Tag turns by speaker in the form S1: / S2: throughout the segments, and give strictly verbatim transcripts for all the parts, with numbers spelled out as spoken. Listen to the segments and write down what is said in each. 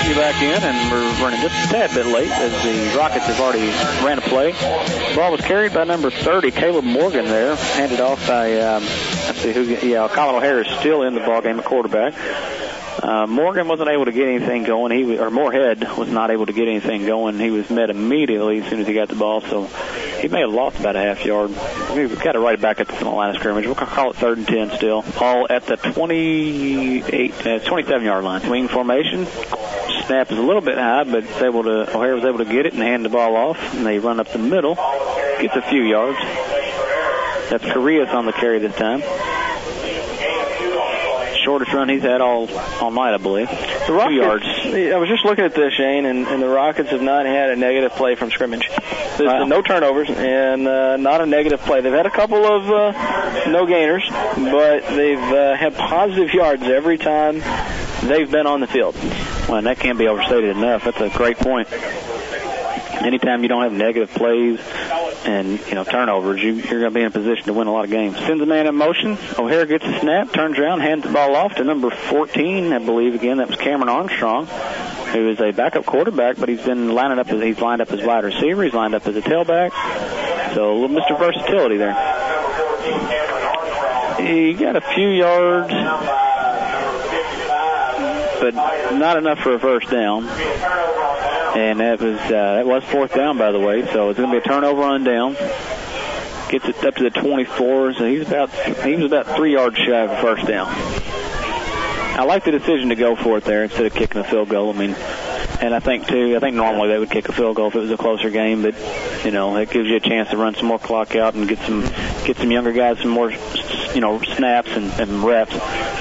S1: you back in, and we're running just a tad bit late as the Rockets have already ran a play. The ball was carried by number thirty, Caleb Morgan there, handed off by, um, let's see who, yeah, Colin O'Hare is still in the ball game, a quarterback. Uh, Morgan wasn't able to get anything going. He or Moorhead was not able to get anything going. He was met immediately as soon as he got the ball, so he may have lost about a half yard. We've got to right back at the line of scrimmage. We'll call it third and ten still. Paul at the twenty-eight, uh, twenty-seven yard line. Wing formation. Snap is a little bit high, but it's able to, O'Hare was able to get it and hand the ball off, and they run up the middle. Gets a few yards. That's Correas on the carry this time. Shortest run he's had all all night, I believe.
S2: The Rockets, Two yards. I was just looking at this, Shane, and, and the Rockets have not had a negative play from scrimmage. There's wow. no turnovers and uh, not a negative play. They've had a couple of uh, no gainers, but they've uh, had positive yards every time they've been on the field.
S1: Well, and that can't be overstated enough. That's a great point. Anytime you don't have negative plays and, you know, turnovers, you, you're going to be in a position to win a lot of games. Sends a man in motion. O'Hare gets a snap, turns around, hands the ball off to number fourteen, I believe. Again, that was Cameron Armstrong, who is a backup quarterback, but he's been lining up as he's lined up as wide receiver. He's lined up as a tailback. So a little Mister Versatility there. He got a few yards, but not enough for a first down. And that was uh, that was fourth down, by the way. So it's going to be a turnover on down. Gets it up to the twenty-four. So he's about he was about three yards shy of a first down. I like the decision to go for it there instead of kicking a field goal. I mean, and I think too. I think normally they would kick a field goal if it was a closer game, but you know it gives you a chance to run some more clock out and get some get some younger guys some more you know snaps and, and reps.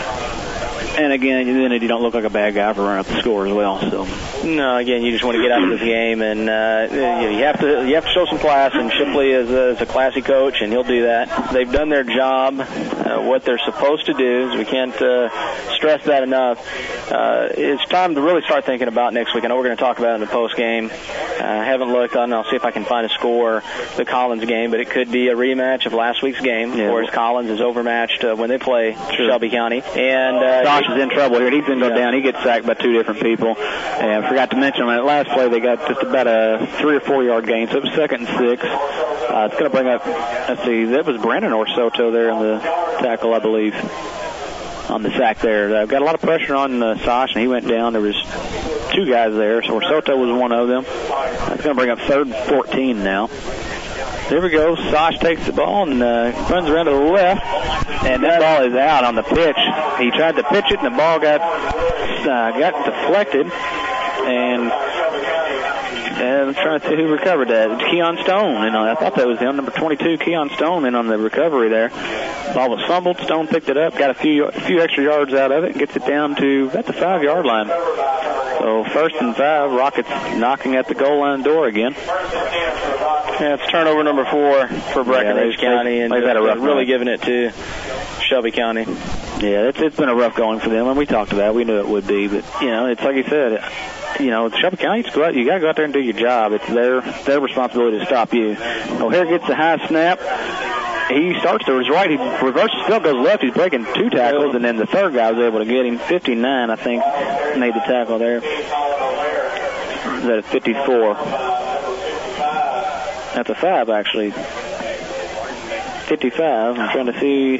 S1: And again, then you don't look like a bad guy for running up the score as well. So
S2: no, again, you just want to get out of this game, and uh, you have to you have to show some class. And Shipley is a, is a classy coach, and he'll do that. They've done their job, uh, what they're supposed to do. We can't uh, stress that enough. Uh, it's time to really start thinking about next week. I know we're going to talk about it in the post game. I uh, haven't looked on. I'll see if I can find a score. The Collins game, but it could be a rematch of last week's game, yeah. Whereas Collins is overmatched uh, when they play
S1: sure.
S2: Shelby County, and. Uh,
S1: is in trouble here. He's going to go yeah. down. He gets sacked by two different people. And I forgot to mention on that last play, they got just about a three or four yard gain. So it was second and six. Uh, it's going to bring up, let's see, that was Brandon Orsoto there in the tackle, I believe, on the sack there. Uh, got a lot of pressure on uh, Sash, and he went down. There was two guys there. So Orsoto was one of them. That's going to bring up third and fourteen now. There we go. Sash takes the ball and uh, runs around to the left, and that ball is out on the pitch. He tried to pitch it, and the ball got uh, got deflected. And, and I'm trying to see who recovered that. It's Keon Stone. You know, I thought that was him, number twenty-two, Keon Stone, in on the recovery there. Ball was fumbled. Stone picked it up, got a few a few extra yards out of it, and gets it down to about the five yard line. So first and five, Rockets knocking at the goal line door again.
S2: Yeah, it's turnover number four for Breckenridge yeah, County, and
S1: they've had a rough
S2: really
S1: night.
S2: Giving it to Shelby County.
S1: Yeah, it's, it's been a rough going for them, and we talked about it. We knew it would be, but, you know, it's like you said, you know, Shelby County, you got to go out there and do your job. It's their their responsibility to stop you. O'Hare gets a high snap. He starts to his right. He reverses field, goes left. He's breaking two tackles, and then the third guy was able to get him. fifty-nine, I think, made the tackle there. Is that a fifty-four? That's a five, actually. fifty-five. I'm trying to see.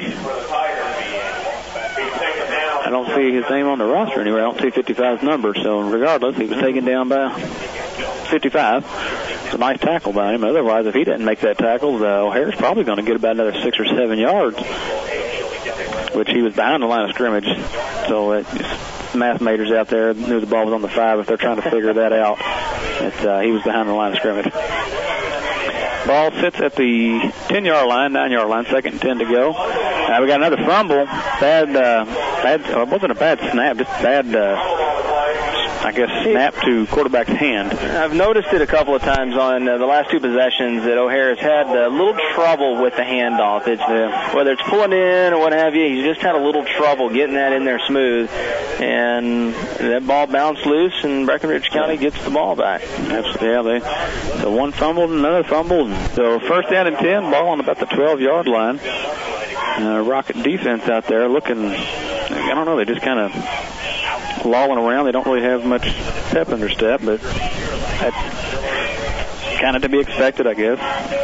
S1: I don't see his name on the roster anywhere. I don't see fifty-five's number. So regardless, he was taken down by fifty-five. It's a nice tackle by him. Otherwise, if he didn't make that tackle, uh, O'Hare's probably going to get about another six or seven yards, which he was behind the line of scrimmage. So uh, math majors out there knew the ball was on the five. If they're trying to figure that out, it's, uh, he was behind the line of scrimmage. Ball sits at the ten yard line, nine yard line, second and ten to go. Uh, we got another fumble. Bad, uh, bad, uh, it wasn't a bad snap, just bad, uh, I guess, snap to quarterback's hand.
S2: I've noticed it a couple of times on uh, the last two possessions that O'Hare has had a little trouble with the handoff. It's uh, whether it's pulling in or what have you, he's just had a little trouble getting that in there smooth. And that ball bounced loose, and Breckenridge County gets the ball back.
S1: That's, yeah, they, so one fumbled, another fumbled. So first down and ten, ball on about the twelve yard line. Uh, Rocket defense out there looking, I don't know, they just kind of lolling around. They don't really have much pep in their step, but that's kind of to be expected, I guess.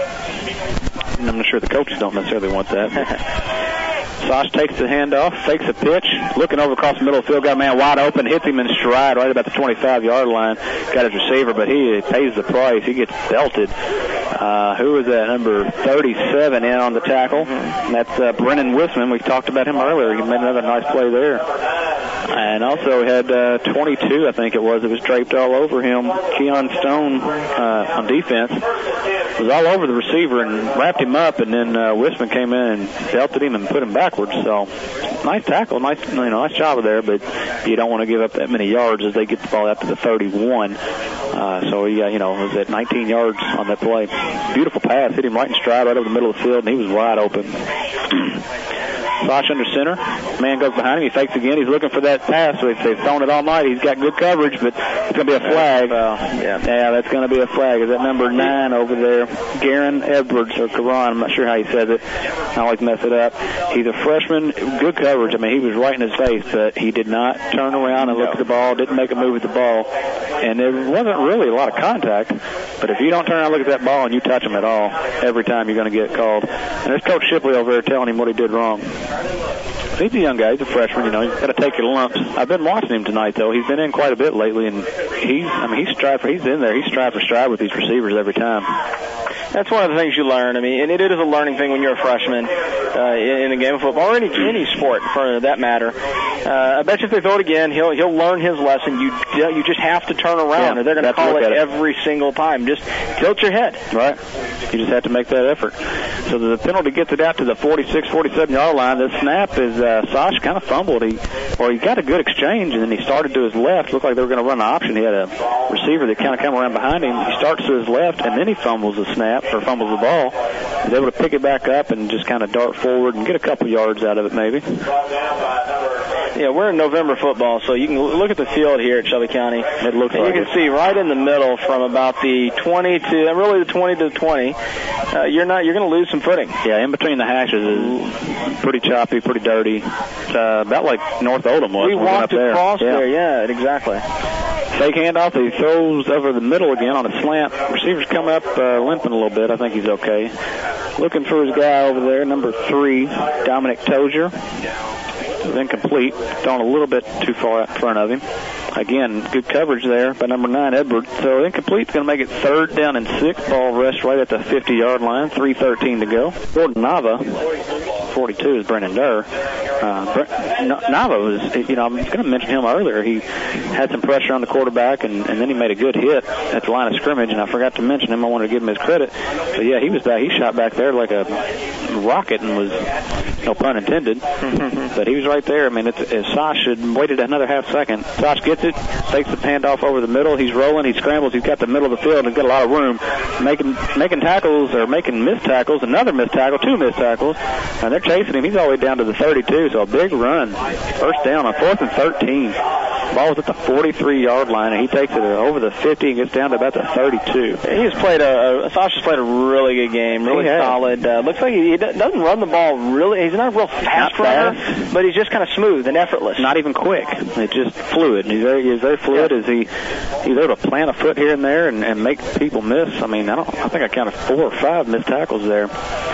S1: I'm not sure the coaches don't necessarily want that. Sosh takes the handoff, fakes a pitch, looking over across the middle of the field, got a man wide open, hits him in stride right about the twenty-five-yard line, got his receiver, but he pays the price. He gets belted. Uh, who was that? Number thirty-seven in on the tackle. That's uh, Brennan Wisman. We talked about him earlier. He made another nice play there. And also had uh, twenty-two, I think it was. It was draped all over him. Keon Stone uh, on defense was all over the receiver and wrapped him up, and then uh, Wisman came in and belted him and put him backwards. So nice tackle, nice you know, nice job there, but you don't want to give up that many yards as they get the ball out to the thirty-one. Uh, so he, uh, you know, was at nineteen yards on that play. Beautiful pass, hit him right in stride, right over the middle of the field, and he was wide open. Sosh under center. Man goes behind him. He fakes again. He's looking for that pass. So they've thrown it all night. He's got good coverage, but it's going to be a flag. Uh, yeah. yeah, that's going to be a flag. Is that number nine over there? Garen Edwards or Karan. I'm not sure how he says it. I always mess it up. He's a freshman. Good coverage. I mean, he was right in his face, but he did not turn around and look at the ball, didn't make a move at the ball. And there wasn't really a lot of contact. But if you don't turn around and look at that ball and you touch him at all, every time you're going to get called. And there's Coach Shipley over there telling him what he did wrong. He's a young guy. He's a freshman. You know, he's got to take your lumps. I've been watching him tonight, though. He's been in quite a bit lately, and he's, I mean, he's stride for, he's in there. He's stride for stride with these receivers every time.
S2: That's one of the things you learn. I mean, and it is a learning thing when you're a freshman uh, in, in a game of football or any any sport, for that matter. Uh, I bet you if they throw it again, he'll he'll learn his lesson. You you just have to turn around,
S1: yeah,
S2: or they're going to call it, it every single time. Just tilt your head.
S1: Right. You just have to make that effort. So the penalty gets it out to the forty-six, forty-seven-yard line. The snap is uh, Sosh kind of fumbled. He or he got a good exchange, and then he started to his left. Looked like they were going to run an option. He had a receiver that kind of came around behind him. He starts to his left, and then he fumbles the snap or fumbles the ball. He's able to pick it back up and just kind of dart forward and get a couple yards out of it, maybe.
S2: Yeah, we're in November football, so you can look at the field here at Shelby County.
S1: It looks like
S2: you can
S1: it.
S2: see right in the middle from about the twenty to really the twenty to the twenty. Uh, you're not you're going to lose some footing.
S1: Yeah, in between the hashes is pretty choppy, pretty dirty. It's, uh, about like North Oldham was.
S2: We walked
S1: up
S2: across
S1: there.
S2: there, yeah, exactly.
S1: Fake handoff. He throws over the middle again on a slant. Receivers come up uh, limping a little bit. I think he's okay. Looking for his guy over there, number three, Dominic Tozier. It was incomplete, thrown a little bit too far out in front of him. Again, good coverage there by number nine, Edwards. So incomplete is going to make it third down and six. Ball rest right at the fifty-yard line. three thirteen to go. Jordan Nava, forty-two is Brennan Durr. Uh, Nava was, you know, I was going to mention him earlier. He had some pressure on the quarterback, and, and then he made a good hit at the line of scrimmage, and I forgot to mention him. I wanted to give him his credit. But, yeah, he was back. He shot back there like a rocket and was, no pun intended. But he was right there. I mean, it's, it's Sosh had waited another half second. Sosh gets it, takes the handoff over the middle. He's rolling. He scrambles. He's got the middle of the field. He's got a lot of room. Making making tackles or making missed tackles. Another missed tackle. Two missed tackles. And they're chasing him. He's all the way down to the thirty-two. So a big run. First down on fourth and thirteen. Ball's at the forty-three-yard line, and he takes it over the fifty and gets down to about the thirty-two.
S2: He's played a, a Sosh has played a really good game, really solid. Uh, looks like he, he doesn't run the ball really. He's not a real fast runner, but he's just kind of smooth and effortless.
S1: Not even quick. It's just fluid. He's very, he's very fluid. Yeah. As he he's able to plant a foot here and there and, and make people miss. I mean, I don't. I think I counted four or five missed tackles there.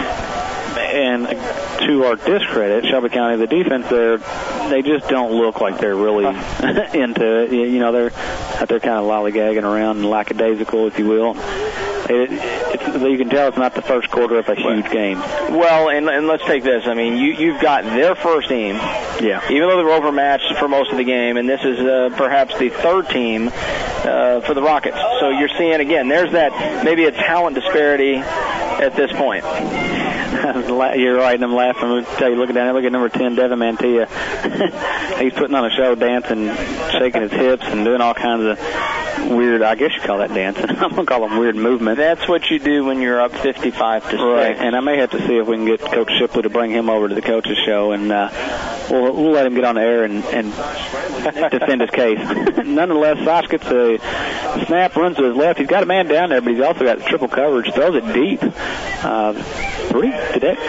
S1: And to our discredit, Shelby County, the defense there, they just don't look like they're really into it. You know, they're they're kind of lollygagging around and lackadaisical, if you will. It, it's, you can tell it's not the first quarter of a huge game.
S2: Well, and, and let's take this. I mean, you, you've got their first team.
S1: Yeah.
S2: Even though they're overmatched for most of the game, and this is uh, perhaps the third team uh, for the Rockets. So you're seeing, again, there's that maybe a talent disparity at this point.
S1: You're right, and I'm laughing. I'm tell you, looking down there, look at number ten, Devin Mantilla. He's putting on a show, dancing, shaking his hips, and doing all kinds of weird, I guess you call that dancing. I'm going to call them weird movements.
S2: That's what you do when you're up fifty-five to six.
S1: Right, and I may have to see if we can get Coach Shipley to bring him over to the coach's show, and uh, we'll, we'll let him get on the air and, and defend his case. Nonetheless, Sosh gets a snap, runs to his left. He's got a man down there, but he's also got triple coverage, throws it deep. Uh, pretty today,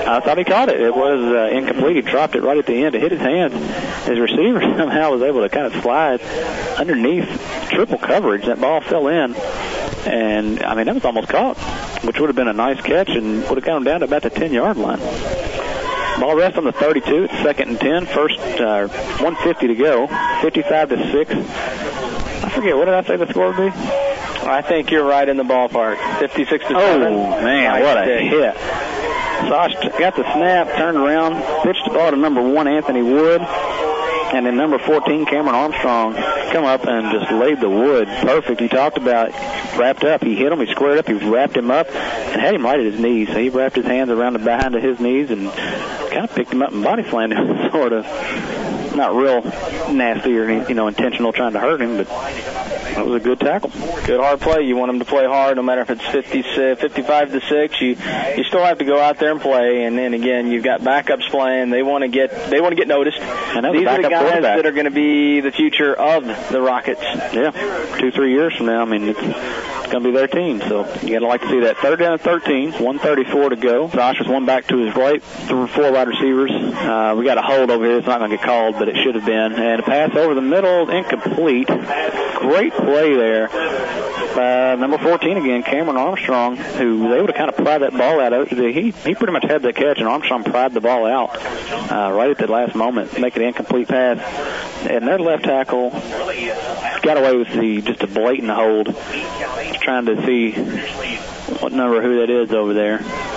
S1: I thought he caught it. It was uh, incomplete. He dropped it right at the end. It hit his hands. His receiver somehow was able to kind of slide underneath triple coverage. That ball fell in. And, I mean, that was almost caught, which would have been a nice catch and would have got him down to about the ten-yard line. Ball rests on the thirty-two. It's second and ten. First, uh, one fifty to go. fifty-five to six. I forget, what did I say the score would be?
S2: I think you're right in the ballpark. fifty-six to seven.
S1: Oh, man, nice what a hit. hit. Sosh got the snap, turned around, pitched the ball to number one, Anthony Wood. And then number fourteen, Cameron Armstrong, come up and just laid the wood perfect. He talked about wrapped up. He hit him. He squared up. He wrapped him up and had him right at his knees. So he wrapped his hands around the behind of his knees and kind of picked him up and body slammed him, sort of. Not real nasty or, you know, intentional trying to hurt him, but that was a good tackle.
S2: Good hard play. You want him to play hard, no matter if it's fifty, fifty-five to six. You you still have to go out there and play. And then again, you've got backups playing. They want to get they want to get noticed.
S1: And
S2: these are the guys that are going to be the future of the Rockets.
S1: Yeah, two three years from now. I mean, it's, it's going to be their team. So you got to like to see that. Third down and thirteen. one thirty-four to go. Josh was one back to his right. Four wide receivers. Uh, we got a hold over here. It's not going to get called, but it should have been. And a pass over the middle, incomplete. Great play there. Uh, number fourteen again, Cameron Armstrong, who was able to kind of pry that ball out. He he pretty much had the catch, and Armstrong pried the ball out uh, right at the last moment, making an incomplete pass. And their left tackle got away with the just a blatant hold. Just trying to see what number who that is over there.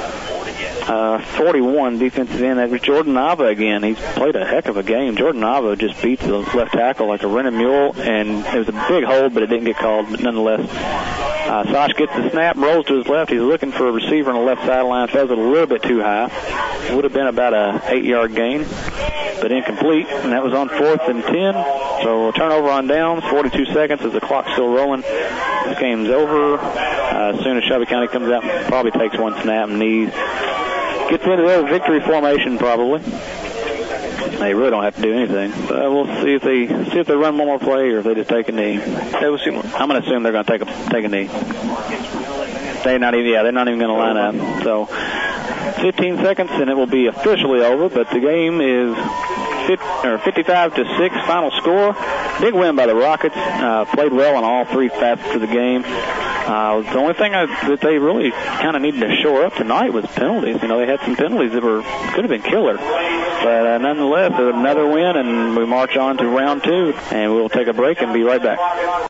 S1: Uh, forty-one defensive end. That was Jordan Nava again. He's played a heck of a game. Jordan Nava just beats the left tackle like a rented mule, and it was a big hold, but it didn't get called. But nonetheless, uh, Sosh gets the snap, rolls to his left. He's looking for a receiver on the left sideline. Throws it a little bit too high. Would have been about a eight-yard gain, but incomplete. And that was on fourth and ten. So a turnover on downs. forty-two seconds as the clock's still rolling. This game's over. Uh, as soon as Shelby County comes out, probably takes one snap and knees. Gets into their victory formation probably. They really don't have to do anything. But we'll see if they see if they run one more play or if they just take a knee. They will see. I'm going to assume they're going to take a take a knee. They're not even. Yeah, they're not even going to line up. So fifteen seconds and it will be officially over. But the game is fifty-five to six. Final score. Big win by the Rockets. Uh, played well on all three facets of the game. Uh, the only thing I, that they really kind of needed to shore up tonight was penalties. You know, they had some penalties that were could have been killer. But uh, nonetheless, another win, and we march on to round two, and we'll take a break and be right back.